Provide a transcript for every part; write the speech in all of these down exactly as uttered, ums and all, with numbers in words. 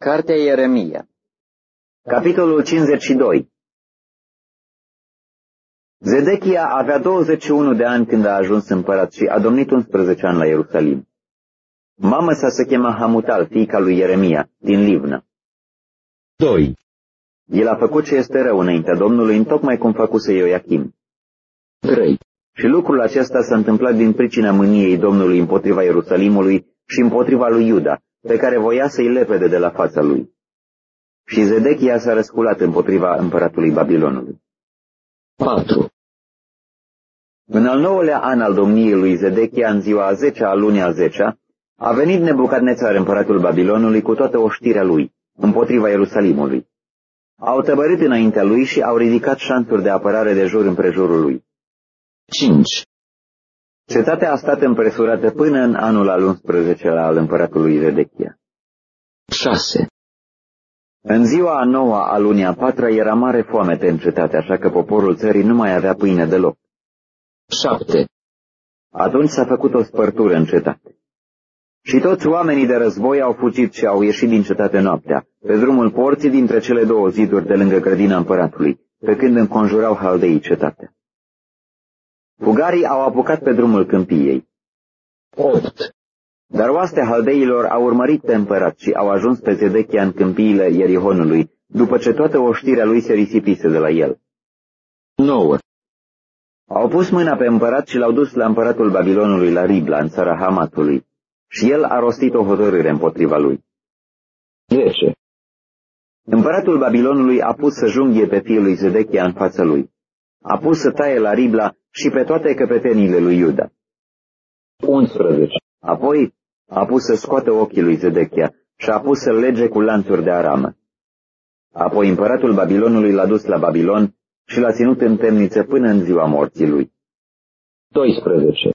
Cartea Ieremia, capitolul cincizeci și doi. Zedechia avea douăzeci și unu de ani când a ajuns împărat și a domnit unsprezece ani la Ierusalim. Mama sa se chema Hamutal, fiica lui Ieremia, din Livna. doi. El a făcut ce este rău înaintea Domnului, întocmai cum făcuse Ioachim. trei. Și lucrul acesta s-a întâmplat din pricina mâniei Domnului împotriva Ierusalimului și împotriva lui Iuda, pe care voia să-i lepede de la fața lui. Și Zedechia s-a răsculat împotriva împăratului Babilonului. patru. În al nouălea an al domniei lui Zedechia, în ziua a zecea a lunii a zecea, a venit Nebucadnețar, împăratul Babilonului, cu toată oștirea lui, împotriva Ierusalimului. Au tăbărit înaintea lui și au ridicat șanțuri de apărare de jur împrejurul lui. cinci. Cetatea a stat împresurată până în anul al unsprezecelea al împăratului Zedechia. șase. În ziua a noua a lunii a patra era mare foamete în cetate, așa că poporul țării nu mai avea pâine deloc. șapte. Atunci s-a făcut o spărtură în cetate. Și toți oamenii de război au fugit și au ieșit din cetate noaptea, pe drumul porții dintre cele două ziduri de lângă grădina împăratului, pe când înconjurau haldeii cetatea. Fugarii au apucat pe drumul câmpiei. opt. Dar oastea haldeilor au urmărit pe împărat și au ajuns pe Zedechia în câmpiile Ierihonului, după ce toată oștirea lui se risipise de la el. nouă. Au pus mâna pe împărat și l-au dus la împăratul Babilonului la Ribla, în țara Hamatului, și el a rostit o hotărâre împotriva lui. zece. Împăratul Babilonului a pus să junghie pe fiul lui Zedechia în fața lui. A pus să taie la Ribla și pe toate căpeteniile lui Iuda. unsprezece. Apoi a pus să scoată ochii lui Zedechia și a pus să-l lege cu lanțuri de aramă. Apoi împăratul Babilonului l-a dus la Babilon și l-a ținut în temniță până în ziua morții lui. doisprezece.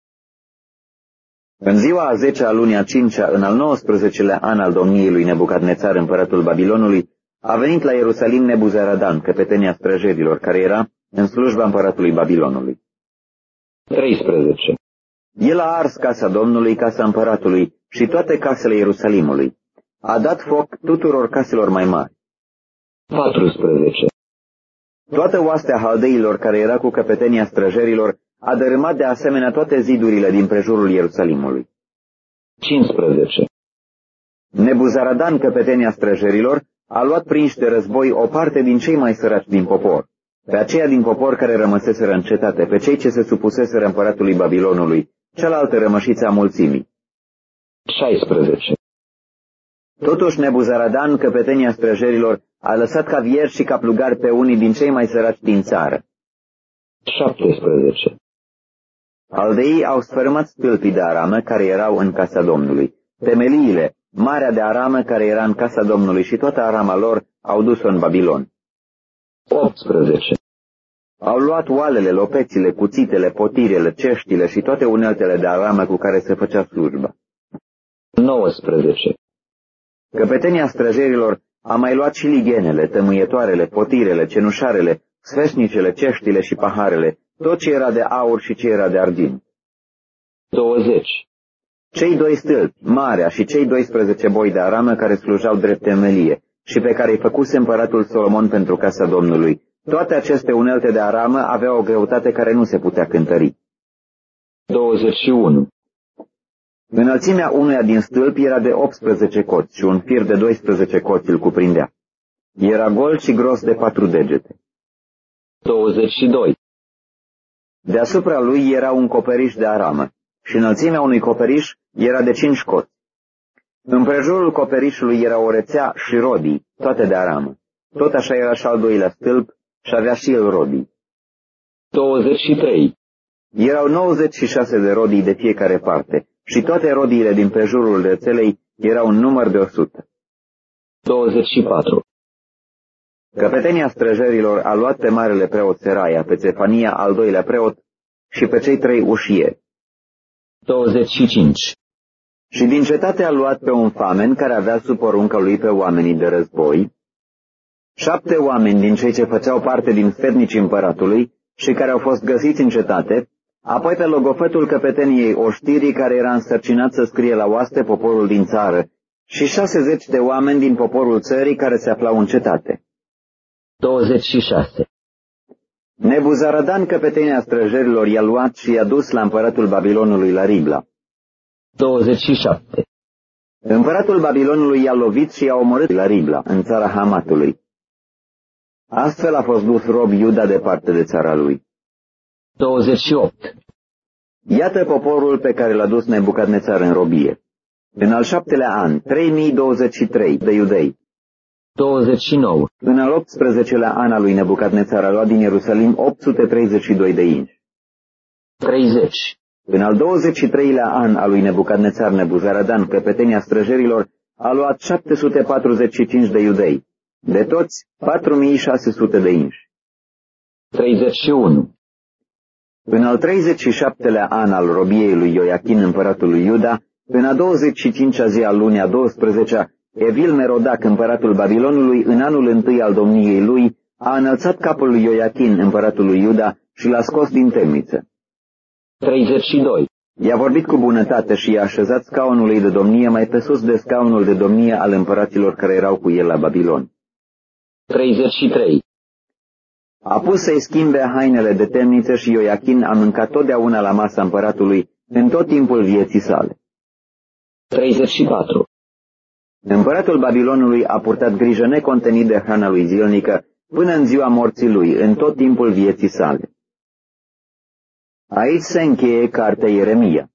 În ziua a zecea a lunii a cincea, în al nouăsprezecelea an al domniei lui Nebucadnețar, împăratul Babilonului, a venit la Ierusalim Nebuzaradan, căpetenia străjerilor, care era în slujba împăratului Babilonului. treisprezece. El a ars casa Domnului, casa împăratului și toate casele Ierusalimului. A dat foc tuturor caselor mai mari. patrusprezece. Toată oastea haldeilor care era cu căpetenia străjerilor a dărâmat de asemenea toate zidurile din prejurul Ierusalimului. cincisprezece. Nebuzaradan, căpetenia străjerilor, a luat prinși de război o parte din cei mai săraci din popor, pe aceia din popor care rămăseseră în cetate, pe cei ce se supuseseră împăratului Babilonului, cealaltă rămășiță a mulțimii. șaisprezece. Totuși Nebuzaradan, căpetenia străjerilor, a lăsat ca vieri și ca plugari pe unii din cei mai săraci din țară. șaptesprezece. Aldeii au sfărâmat stâlpii de aramă care erau în casa Domnului. Temeliile, marea de aramă care era în casa Domnului și toată arama lor au dus-o în Babilon. optsprezece. Au luat oalele, lopețile, cuțitele, potirele, ceștile și toate uneltele de aramă cu care se făcea slujba. nouăsprezece. Căpetenia străjerilor a mai luat și lighenele, tămâietoarele, potirele, cenușarele, sfeșnicele, ceștile și paharele, tot ce era de aur și ce era de argint. douăzeci. Cei doi stâlpi, marea și cei doisprezece boi de aramă care slujau drept temelie și pe care îi făcuse împăratul Solomon pentru casa Domnului, toate aceste unelte de aramă aveau o greutate care nu se putea cântări. douăzeci și unu. Înălțimea unuia din stâlpi era de optsprezece coți și un fir de doisprezece coți îl cuprindea. Era gol și gros de patru degete. douăzeci și doi. Deasupra lui era un coperiș de aramă și înălțimea unui coperiș era de cinci coți. Împrejurul coperișului era o rețea și rodii, toate de aramă. Tot așa era și al doilea stâlp și avea și el rodii. douăzeci și trei. Erau nouăzeci și șase de rodii de fiecare parte și toate rodiile din prejurul rețelei erau un număr de o sută. douăzeci și patru. Căpetenia străjerilor a luat pe marele preot Seraia, pe Țefania, al doilea preot, și pe cei trei ușieri. douăzeci și cinci. Și din cetate a luat pe un famen care avea sub porunca lui pe oamenii de război, șapte oameni din cei ce făceau parte din sfetnicii împăratului și care au fost găsiți în cetate, apoi pe logofătul căpeteniei oștirii care era însărcinat să scrie la oaste poporul din țară și șasezeci de oameni din poporul țării care se aflau în cetate. douăzeci și șase. Nebuzaradan, căpetenia străjerilor, i-a luat și i-a dus la împăratul Babilonului la Ribla. douăzeci și șapte. Împăratul Babilonului i-a lovit și i-a omorât la Ribla, în țara Hamatului. Astfel a fost dus rob Iuda departe de țara lui. douăzeci și opt. Iată poporul pe care l-a dus Nebucadnețar în robie. În al șaptelea an, trei mii douăzeci și trei de iudei. douăzeci și nouă. În al optsprezecelea an al lui Nebucadnețar a luat din Ierusalim opt sute treizeci și doi de inși. treizeci. În al douăzeci și treilea an al lui Nebucadnețar, Nebuzaradan, căpetenia străjerilor, a luat șapte sute patruzeci și cinci de iudei. De toți, patru mii șase sute de inși. treizeci și unu. În al treizeci și șaptelea an al robiei lui Ioiachin, împăratul lui Iuda, în a douăzeci și cincea zi al lunii a douăsprezecea, Evil Merodac, împăratul Babilonului, în anul întâi al domniei lui, a înălțat capul lui Ioiachin, împăratul lui Iuda, și l-a scos din temniță. treizeci și doi. I-a vorbit cu bunătate și i-a așezat scaunul lui de domnie mai pe sus de scaunul de domnie al împăraților care erau cu el la Babilon. treizeci și trei. A pus să-i schimbe hainele de temniță și Ioiachin a mâncat totdeauna la masa împăratului în tot timpul vieții sale. treizeci și patru. Împăratul Babilonului a purtat grijă necontenit de hrana lui zilnică până în ziua morții lui, în tot timpul vieții sale. Aici se încheie cartea Ieremia.